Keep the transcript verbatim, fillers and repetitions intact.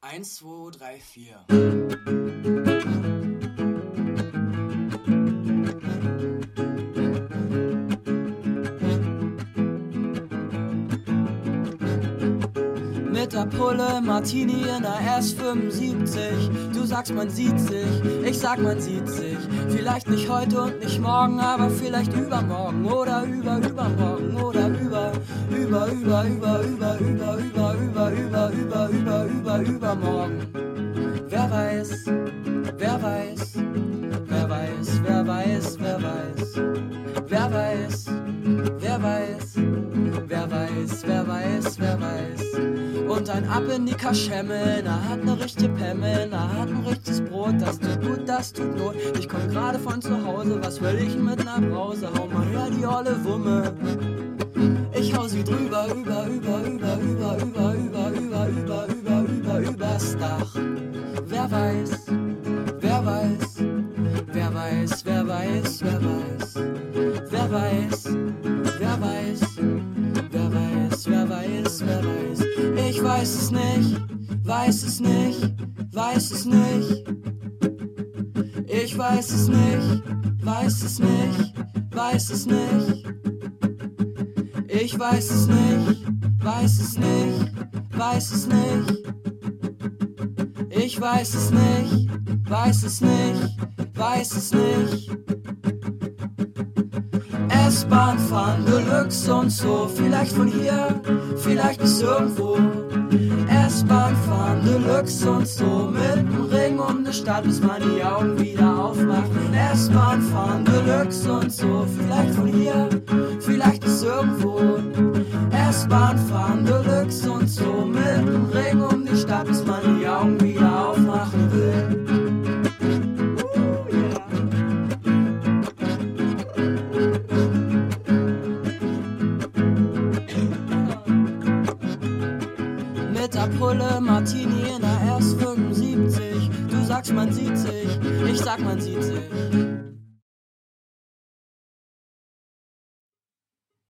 Eins, zwei, drei, vier. Mit der Pulle Martini in der S fünfundsiebzig. Du sagst, man sieht sich, ich sag, man sieht sich. Vielleicht nicht heute und nicht morgen, aber vielleicht übermorgen oder über übermorgen oder über über über über über über über über über über über über übermorgen. Wer weiß, wer weiß, wer weiß, wer weiß, wer weiß, wer weiß, wer weiß, wer weiß, wer weiß, wer weiß. Und ein Ab in die Kaschemme, na hat ne richtige Pemme, na hat ein richtiges Brot, das tut gut, das tut Not. Ich komm gerade von zu Hause, was will ich mit ner Brause? Hau mal her die olle Wumme. Ich hau sie drüber, über, über, über, über, über, über, über, über, über, über, übers Dach. Wer weiß, wer weiß, wer weiß, wer weiß, wer weiß, wer weiß, wer weiß, wer weiß, wer weiß, wer weiß. Ich weiß es nicht, weiß es nicht, weiß es nicht. Ich weiß es nicht, weiß es nicht, weiß es nicht. Ich weiß es nicht, weiß es nicht, weiß es nicht. Ich weiß es nicht, weiß es nicht, weiß es nicht. S-Bahn fahren, Deluxe und so, vielleicht von hier, vielleicht bis irgendwo. S-Bahn fahren, Deluxe und so, mit dem Ring um die Stadt, bis man die Augen wieder aufmacht. S-Bahn fahren, Deluxe und so, vielleicht von hier, vielleicht bis irgendwo. S-Bahn fahren, Deluxe und so, mit dem Ring um die Stadt, bis man die Augen wieder aufmachen will. Mit der Pulle Martini in der S fünfundsiebzig. Du sagst, man sieht sich, ich sag, man sieht sich.